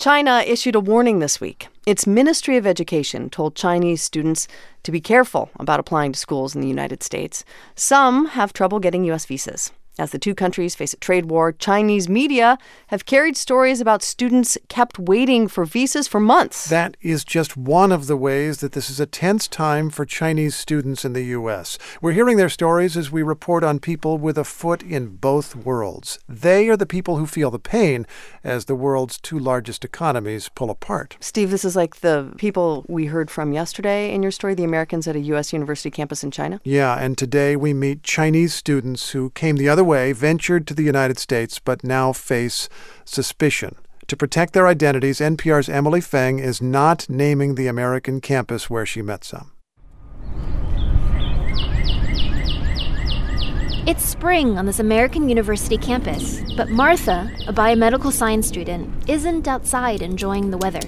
China issued a warning this week. Its Ministry of Education told Chinese students to be careful about applying to schools in the United States. Some have trouble getting U.S. visas. As the two countries face a trade war, Chinese media have carried stories about students kept waiting for visas for months. That is just one of the ways that this is a tense time for Chinese students in the U.S. We're hearing their stories as we report on people with a foot in both worlds. They are the people who feel the pain as the world's two largest economies pull apart. Steve, this is like the people we heard from yesterday in your story, the Americans at a U.S. university campus in China? Yeah, and today we meet Chinese students who came the other way, ventured to the United States, but now face suspicion. To protect their identities, NPR's Emily Feng is not naming the American campus where she met some. It's spring on this American university campus, but Martha, a biomedical science student, isn't outside enjoying the weather.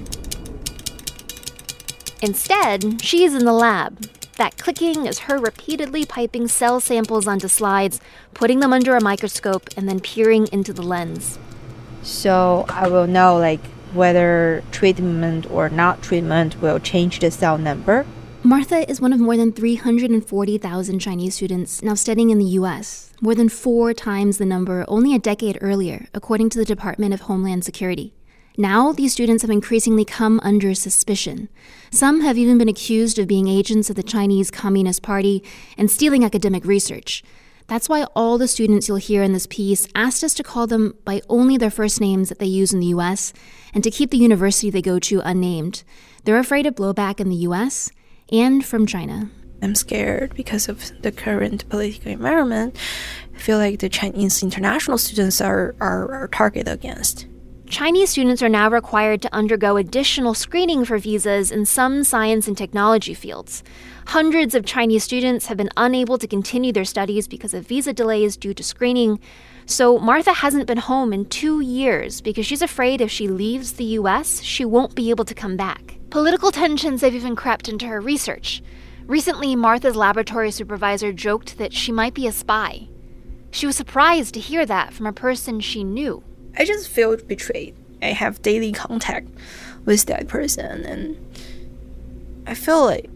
Instead, she's in the lab. That clicking is her repeatedly piping cell samples onto slides, putting them under a microscope, and then peering into the lens. So I will know whether treatment or not treatment will change the cell number. Martha is one of more than 340,000 Chinese students now studying in the U.S., more than 4 times the number only a decade earlier, according to the Department of Homeland Security. Now, these students have increasingly come under suspicion. Some have even been accused of being agents of the Chinese Communist Party and stealing academic research. That's why all the students you'll hear in this piece asked us to call them by only their first names that they use in the U.S. and to keep the university they go to unnamed. They're afraid of blowback in the U.S. and from China. I'm scared because of the current political environment. I feel like the Chinese international students are targeted against. Chinese students are now required to undergo additional screening for visas in some science and technology fields. Hundreds of Chinese students have been unable to continue their studies because of visa delays due to screening. So Martha hasn't been home in 2 years because she's afraid if she leaves the U.S., she won't be able to come back. Political tensions have even crept into her research. Recently, Martha's laboratory supervisor joked that she might be a spy. She was surprised to hear that from a person she knew. I just feel betrayed. I have daily contact with that person, and I feel like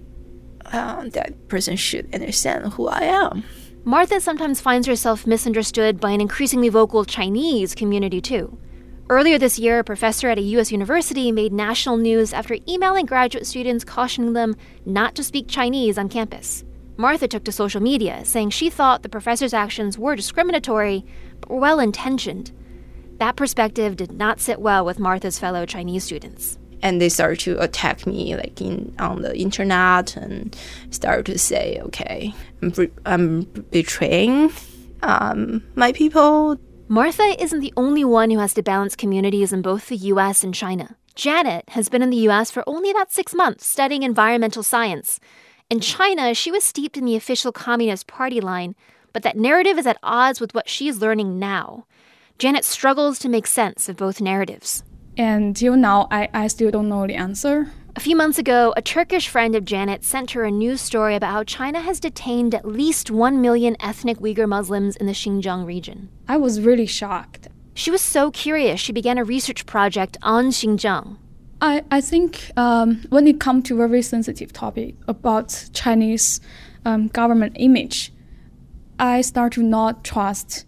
that person should understand who I am. Martha sometimes finds herself misunderstood by an increasingly vocal Chinese community, too. Earlier this year, a professor at a U.S. university made national news after emailing graduate students cautioning them not to speak Chinese on campus. Martha took to social media, saying she thought the professor's actions were discriminatory, but were well-intentioned. That perspective did not sit well with Martha's fellow Chinese students. And they started to attack me on the internet and started to say, okay, I'm betraying my people. Martha isn't the only one who has to balance communities in both the U.S. and China. Janet has been in the U.S. for only about 6 months studying environmental science. In China, she was steeped in the official Communist Party line, but that narrative is at odds with what she's learning now. Janet struggles to make sense of both narratives. And till now, I still don't know the answer. A few months ago, a Turkish friend of Janet sent her a news story about how China has detained at least 1 million ethnic Uyghur Muslims in the Xinjiang region. I was really shocked. She was so curious, she began a research project on Xinjiang. I think when it comes to a very sensitive topic about Chinese government image, I start to not trust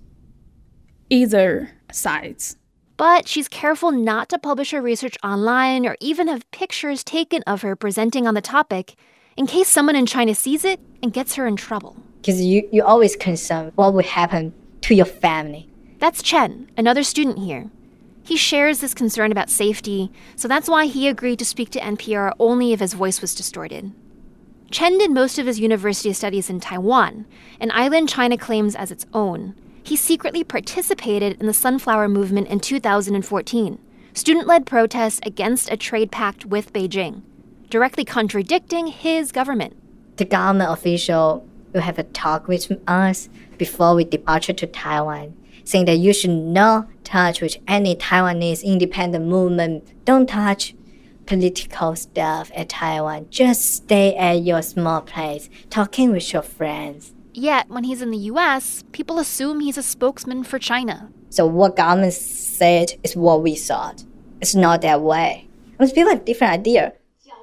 either sides. But she's careful not to publish her research online or even have pictures taken of her presenting on the topic in case someone in China sees it and gets her in trouble. Because you're always concerned what will happen to your family. That's Chen, another student here. He shares this concern about safety, so that's why he agreed to speak to NPR only if his voice was distorted. Chen did most of his university studies in Taiwan, an island China claims as its own. He secretly participated in the Sunflower Movement in 2014, student-led protests against a trade pact with Beijing, directly contradicting his government. The government official will have a talk with us before we departure to Taiwan, saying that you should not touch with any Taiwanese independent movement. Don't touch political stuff at Taiwan. Just stay at your small place, talking with your friends. Yet, when he's in the U.S., people assume he's a spokesman for China. So what government said is what we thought. It's not that way. Most people have different idea.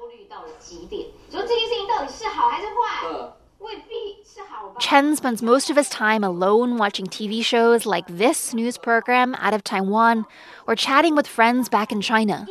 Chen spends most of his time alone watching TV shows like this news program out of Taiwan or chatting with friends back in China.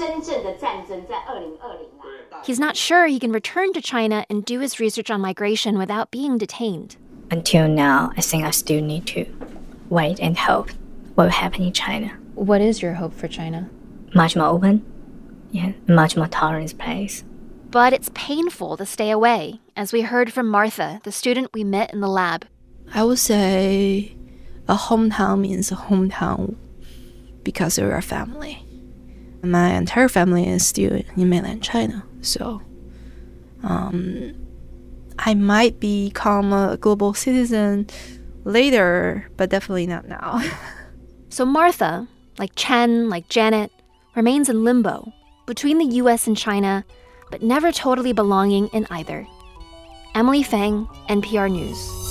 He's not sure he can return to China and do his research on migration without being detained. Until now, I think I still need to wait and hope what will happen in China. What is your hope for China? Much more open, much more tolerant place. But it's painful to stay away, as we heard from Martha, the student we met in the lab. I would say a hometown means a hometown because of our family. My entire family is still in mainland China, so I might become a global citizen later, but definitely not now. So Martha, like Chen, like Janet, remains in limbo between the US and China, but never totally belonging in either. Emily Feng, NPR News.